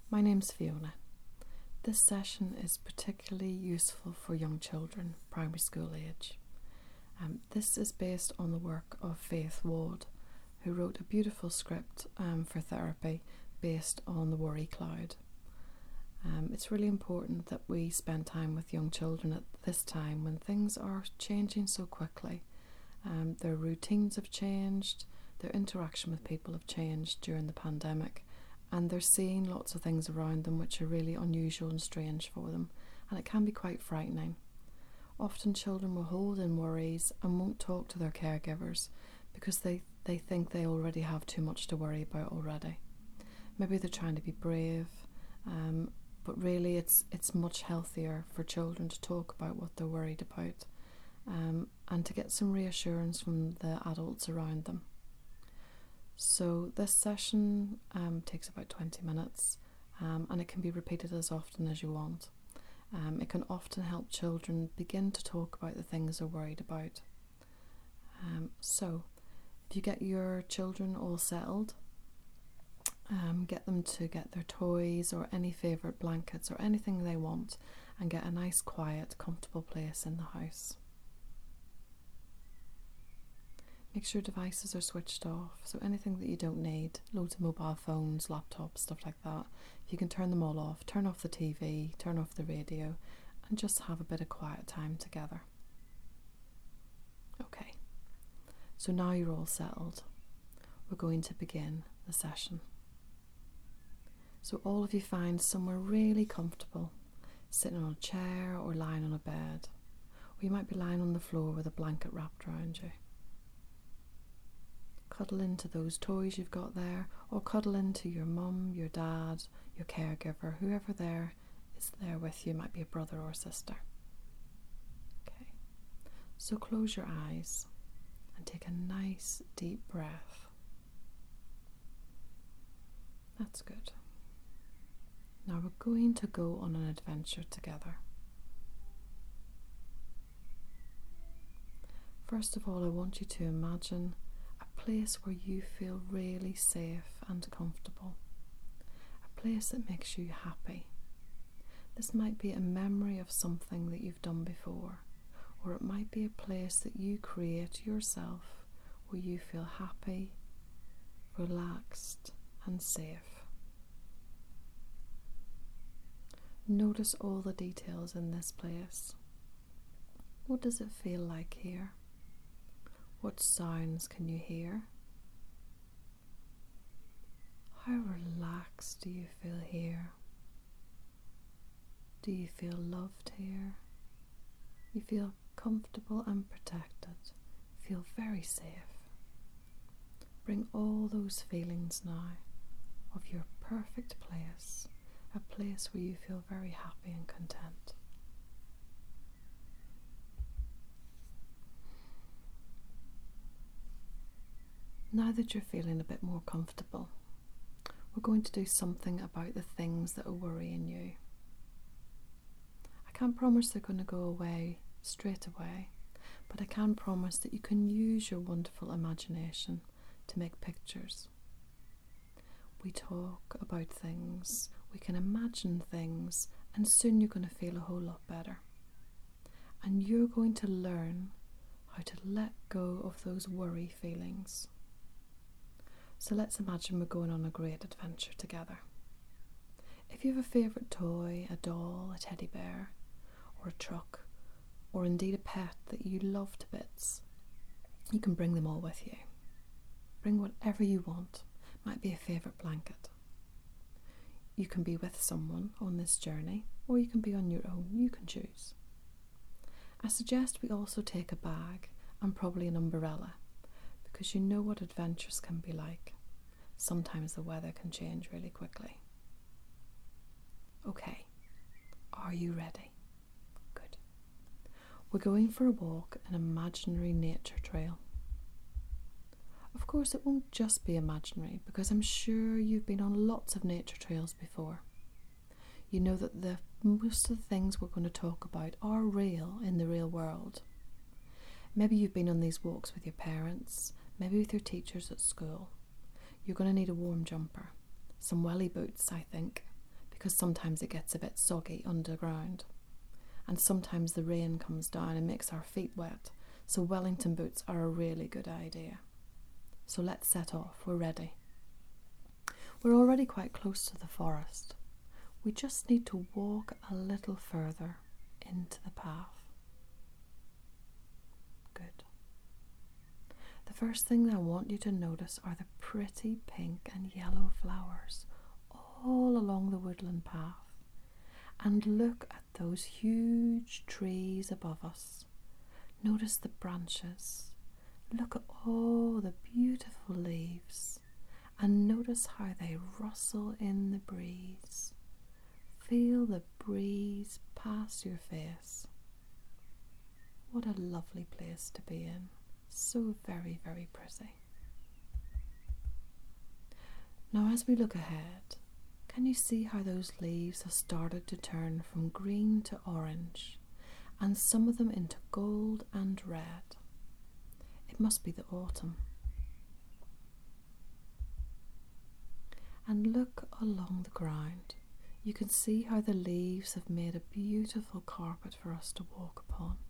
My name's Fiona. This session is particularly useful for young children, primary school age. This is based on the work of Faith Ward, who wrote a beautiful script for therapy based on the worry cloud. It's really important that we spend time with young children at this time when things are changing so quickly. Their routines have changed, their interaction with people have changed during the pandemic, and they're seeing lots of things around them which are really unusual and strange for them, and it can be quite frightening. Often children will hold in worries and won't talk to their caregivers because they think they already have too much to worry about already. Maybe they're trying to be brave, but really it's much healthier for children to talk about what they're worried about and to get some reassurance from the adults around them. So this session takes about 20 minutes and it can be repeated as often as you want. It can often help children begin to talk about the things they're worried about. So if you get your children all settled, get them to get their toys or any favourite blankets or anything they want and get a nice, quiet, comfortable place in the house. Make sure devices are switched off, so anything that you don't need, loads of mobile phones, laptops, stuff like that, if you can turn them all off, turn off the TV, turn off the radio, and just have a bit of quiet time together. Okay, so now you're all settled. We're going to begin the session. So all of you find somewhere really comfortable, sitting on a chair or lying on a bed, or you might be lying on the floor with a blanket wrapped around you. Cuddle into those toys you've got there, or cuddle into your mum, your dad, your caregiver, whoever there is there with you, might be a brother or sister. Okay, so close your eyes and take a nice deep breath. That's good. Now we're going to go on an adventure together. First of all, I want you to imagine a place where you feel really safe and comfortable. A place that makes you happy. This might be a memory of something that you've done before, or it might be a place that you create yourself where you feel happy, relaxed, and safe. Notice all the details in this place. What does it feel like here? What sounds can you hear? How relaxed do you feel here? Do you feel loved here? You feel comfortable and protected. Feel very safe. Bring all those feelings now of your perfect place, a place where you feel very happy and content. Now that you're feeling a bit more comfortable, we're going to do something about the things that are worrying you. I can't promise they're going to go away straight away, but I can promise that you can use your wonderful imagination to make pictures. We talk about things, we can imagine things, and soon you're going to feel a whole lot better. And you're going to learn how to let go of those worry feelings. So let's imagine we're going on a great adventure together. If you have a favourite toy, a doll, a teddy bear, or a truck, or indeed a pet that you love to bits, you can bring them all with you. Bring whatever you want. Might be a favourite blanket. You can be with someone on this journey, or you can be on your own. You can choose. I suggest we also take a bag and probably an umbrella, because you know what adventures can be like. Sometimes the weather can change really quickly. Okay, are you ready? Good. We're going for a walk in an imaginary nature trail. Of course, it won't just be imaginary, because I'm sure you've been on lots of nature trails before. You know that most of the things we're going to talk about are real in the real world. Maybe you've been on these walks with your parents, maybe with your teachers at school. You're going to need a warm jumper, some welly boots, I think, because sometimes it gets a bit soggy underground. And sometimes the rain comes down and makes our feet wet, so Wellington boots are a really good idea. So let's set off, we're ready. We're already quite close to the forest. We just need to walk a little further into the path. Good. The first thing I want you to notice are the pretty pink and yellow flowers all along the woodland path. And look at those huge trees above us. Notice the branches. Look at all the beautiful leaves. And notice how they rustle in the breeze. Feel the breeze pass your face. What a lovely place to be in. So very, very pretty. Now as we look ahead, can you see how those leaves have started to turn from green to orange, and some of them into gold and red? It must be the autumn. And look along the ground. You can see how the leaves have made a beautiful carpet for us to walk upon.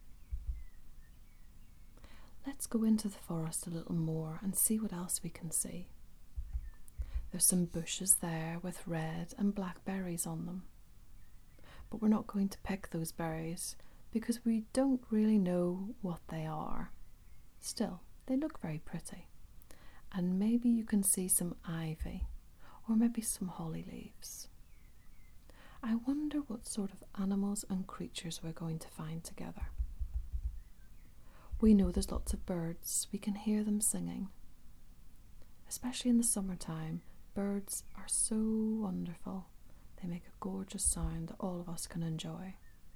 Let's go into the forest a little more and see what else we can see. There's some bushes there with red and black berries on them. But we're not going to pick those berries because we don't really know what they are. Still, they look very pretty. And maybe you can see some ivy or maybe some holly leaves. I wonder what sort of animals and creatures we're going to find together. We know there's lots of birds. We can hear them singing. Especially in the summertime, birds are so wonderful. They make a gorgeous sound that all of us can enjoy.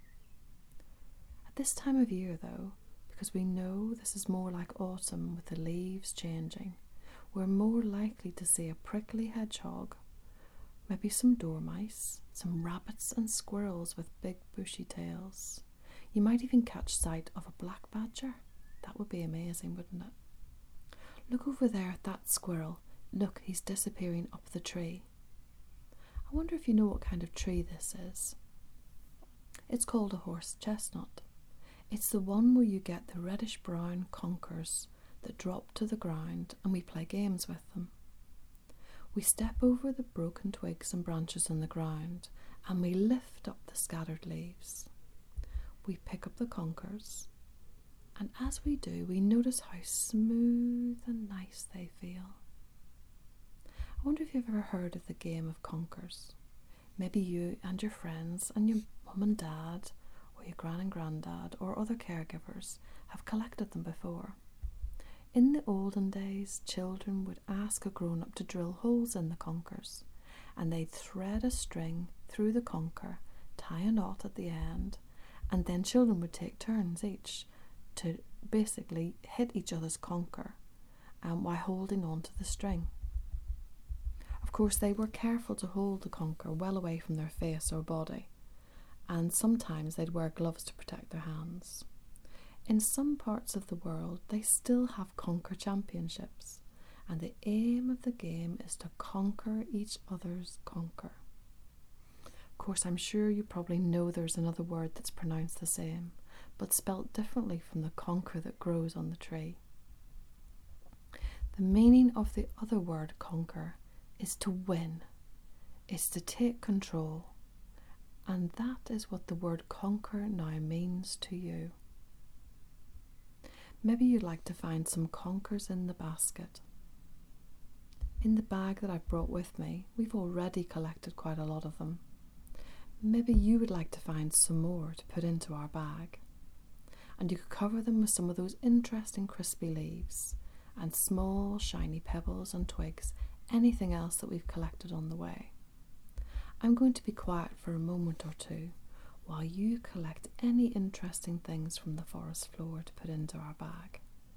At this time of year, though, because we know this is more like autumn with the leaves changing, we're more likely to see a prickly hedgehog, maybe some dormice, some rabbits and squirrels with big bushy tails. You might even catch sight of a black badger. That would be amazing, wouldn't it? Look over there at that squirrel. Look, he's disappearing up the tree. I wonder if you know what kind of tree this is. It's called a horse chestnut. It's the one where you get the reddish-brown conkers that drop to the ground and we play games with them. We step over the broken twigs and branches on the ground and we lift up the scattered leaves. We pick up the conkers, and as we do, we notice how smooth and nice they feel. I wonder if you've ever heard of the game of conkers. Maybe you and your friends and your mum and dad or your gran and granddad or other caregivers have collected them before. In the olden days, children would ask a grown-up to drill holes in the conkers, and they'd thread a string through the conker, tie a knot at the end, and then children would take turns each to basically hit each other's conker while holding on to the string. Of course, they were careful to hold the conker well away from their face or body, and sometimes they'd wear gloves to protect their hands. In some parts of the world, they still have conker championships, and the aim of the game is to conquer each other's conker. Of course, I'm sure you probably know there's another word that's pronounced the same, but spelt differently from the conker that grows on the tree. The meaning of the other word conquer is to win, is to take control, and that is what the word conquer now means to you. Maybe you'd like to find some conkers in the basket. In the bag that I've brought with me, we've already collected quite a lot of them. Maybe you would like to find some more to put into our bag. And you could cover them with some of those interesting crispy leaves and small shiny pebbles and twigs, anything else that we've collected on the way. I'm going to be quiet for a moment or two while you collect any interesting things from the forest floor to put into our bag.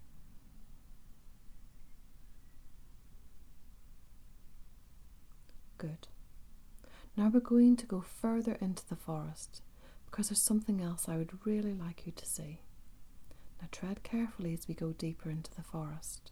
Good. Now we're going to go further into the forest because there's something else I would really like you to see. Now tread carefully as we go deeper into the forest.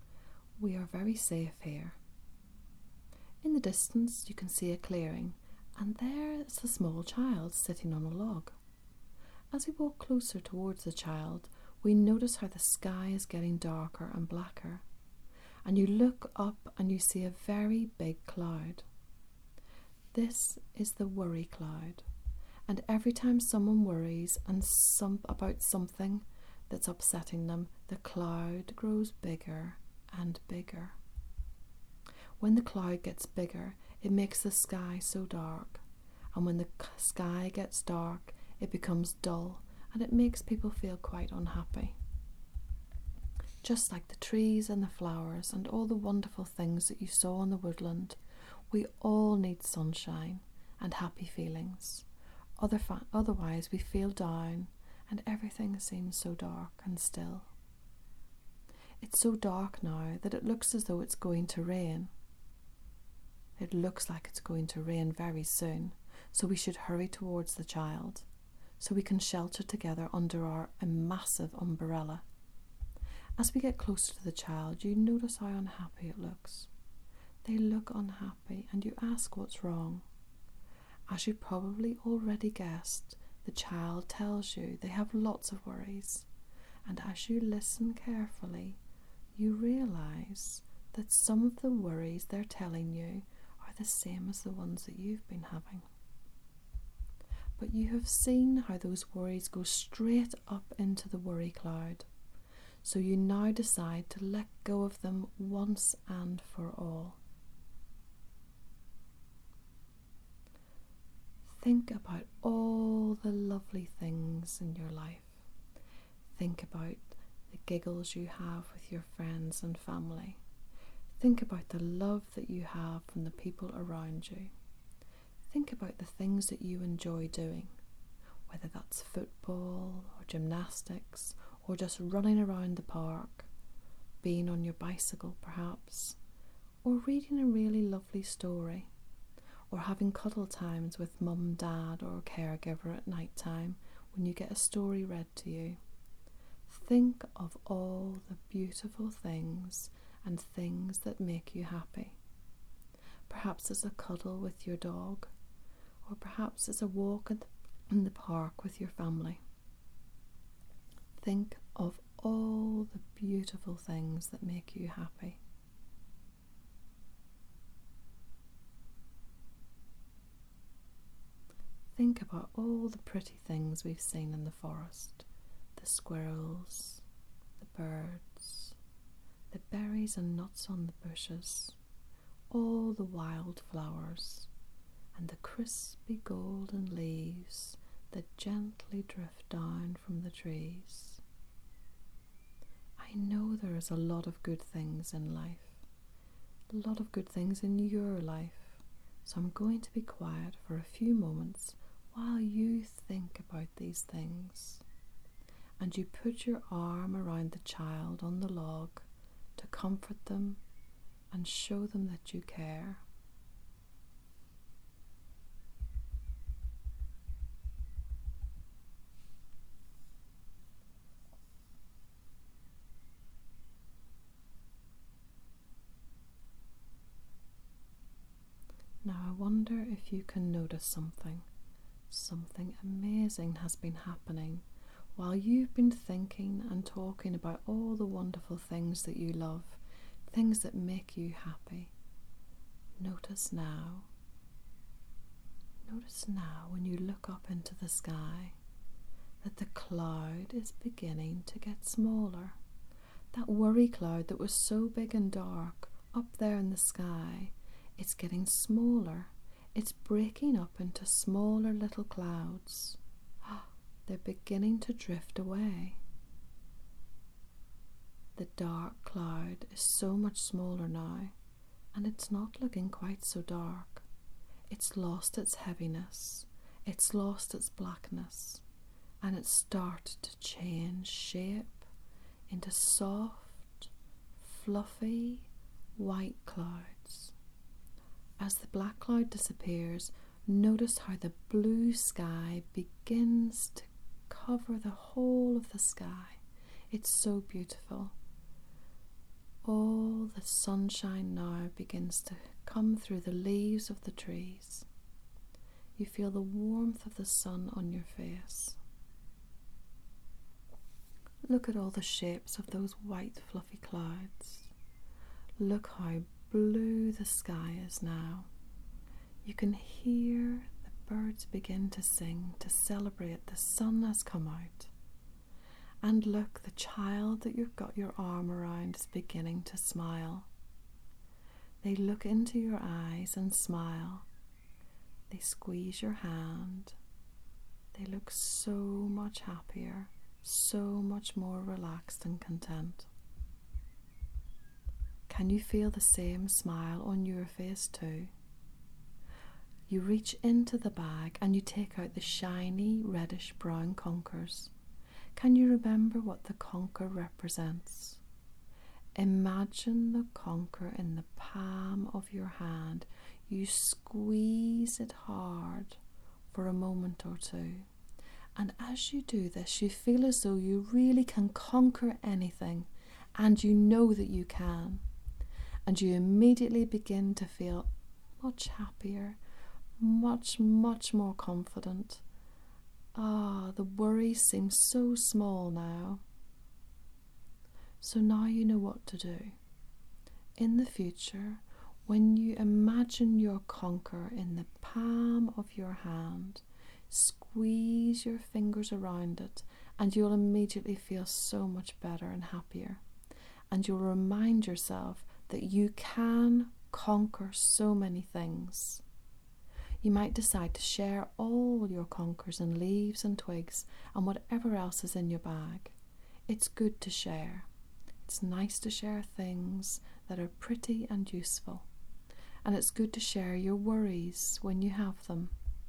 We are very safe here. In the distance you can see a clearing, And there is a small child sitting on a log. As we walk closer towards the child, we notice how the sky is getting darker and blacker. And you look up and you see a very big cloud. This is the worry cloud. And every time someone worries about something that's upsetting them, the cloud grows bigger and bigger. When the cloud gets bigger, it makes the sky so dark. And when the sky gets dark, it becomes dull and it makes people feel quite unhappy. Just like the trees and the flowers and all the wonderful things that you saw in the woodland, we all need sunshine and happy feelings. Otherwise we feel down and everything seems so dark and still. It's so dark now that it looks as though it's going to rain. It looks like it's going to rain very soon, so we should hurry towards the child, so we can shelter together under a massive umbrella. As we get closer to the child, you notice how unhappy it looks. They look unhappy and you ask what's wrong. As you probably already guessed, the child tells you they have lots of worries, and as you listen carefully, you realise that some of the worries they're telling you are the same as the ones that you've been having. But you have seen how those worries go straight up into the worry cloud, so you now decide to let go of them once and for all. Think about all the lovely things in your life. Think about the giggles you have with your friends and family. Think about the love that you have from the people around you. Think about the things that you enjoy doing, whether that's football or gymnastics or just running around the park, being on your bicycle perhaps, or reading a really lovely story, or having cuddle times with mum, dad or a caregiver at night time when you get a story read to you. Think of all the beautiful things and things that make you happy. Perhaps it's a cuddle with your dog, or perhaps it's a walk in the park with your family. Think of all the beautiful things that make you happy. Think about all the pretty things we've seen in the forest. The squirrels, the birds, the berries and nuts on the bushes, all the wild flowers, and the crispy golden leaves that gently drift down from the trees. I know there is a lot of good things in life, a lot of good things in your life, so I'm going to be quiet for a few moments while you think about these things. And you put your arm around the child on the log to comfort them and show them that you care. Now I wonder if you can notice something. Something amazing has been happening while you've been thinking and talking about all the wonderful things that you love, things that make you happy. Notice now when you look up into the sky that the cloud is beginning to get smaller. That worry cloud that was so big and dark up there in the sky, it's getting smaller. It's breaking up into smaller little clouds. They're beginning to drift away. The dark cloud is so much smaller now, and it's not looking quite so dark. It's lost its heaviness, it's lost its blackness, and it's started to change shape into soft, fluffy, white clouds. As the black cloud disappears, notice how the blue sky begins to cover the whole of the sky. It's so beautiful. All the sunshine now begins to come through the leaves of the trees. You feel the warmth of the sun on your face. Look at all the shapes of those white fluffy clouds. Look how blue the sky is now. You can hear the birds begin to sing to celebrate the sun has come out. And look, the child that you've got your arm around is beginning to smile. They look into your eyes and smile. They squeeze your hand. They look so much happier, so much more relaxed and content. Can you feel the same smile on your face too? You reach into the bag and you take out the shiny reddish brown conkers. Can you remember what the conker represents? Imagine the conker in the palm of your hand. You squeeze it hard for a moment or two. And as you do this, you feel as though you really can conquer anything, and you know that you can. And you immediately begin to feel much happier, much more confident. The worries seem so small now. So now you know what to do. In the future, when you imagine your conker in the palm of your hand, squeeze your fingers around it and you'll immediately feel so much better and happier. And you'll remind yourself that you can conquer so many things. You might decide to share all your conkers and leaves and twigs and whatever else is in your bag. It's good to share. It's nice to share things that are pretty and useful. And it's good to share your worries when you have them.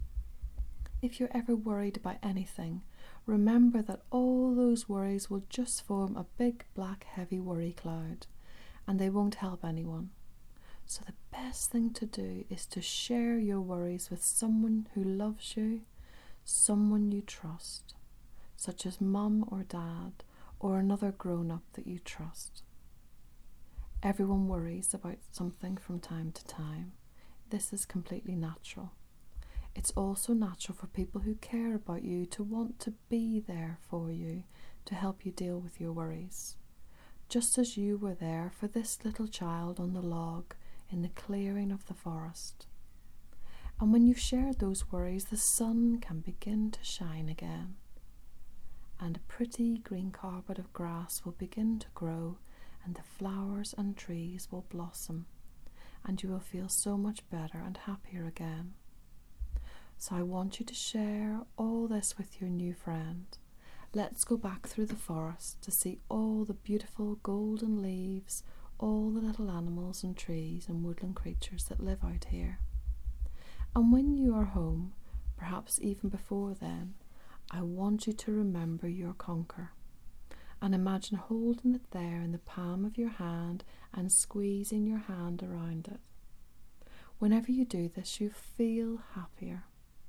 If you're ever worried about anything, remember that all those worries will just form a big black heavy worry cloud, and they won't help anyone. So the best thing to do is to share your worries with someone who loves you, someone you trust, such as mum or dad or another grown-up that you trust. Everyone worries about something from time to time. This is completely natural. It's also natural for people who care about you to want to be there for you to help you deal with your worries. Just as you were there for this little child on the log in the clearing of the forest. And when you've shared those worries, the sun can begin to shine again. And a pretty green carpet of grass will begin to grow, and the flowers and trees will blossom, and you will feel so much better and happier again. So I want you to share all this with your new friend. Let's go back through the forest to see all the beautiful golden leaves, all the little animals and trees and woodland creatures that live out here. And when you are home, perhaps even before then, I want you to remember your conker and imagine holding it there in the palm of your hand and squeezing your hand around it. Whenever you do this, you feel happier,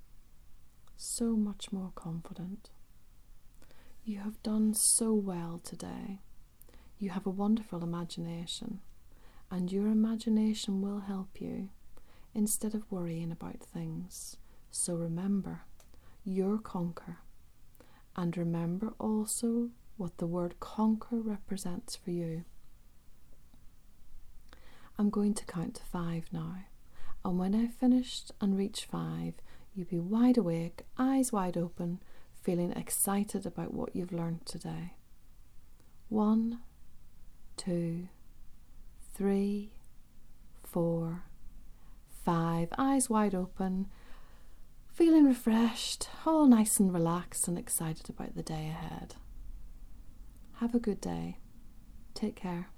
so much more confident. You have done so well today. You have a wonderful imagination, and your imagination will help you instead of worrying about things. So remember your conker, and remember also what the word conquer represents for you. I'm going to count to 5 now, and when I've finished and reach 5, you'll be wide awake, eyes wide open, feeling excited about what you've learned today. 1, 2, 3, 4, 5, eyes wide open, feeling refreshed, all nice and relaxed and excited about the day ahead. Have a good day. Take care.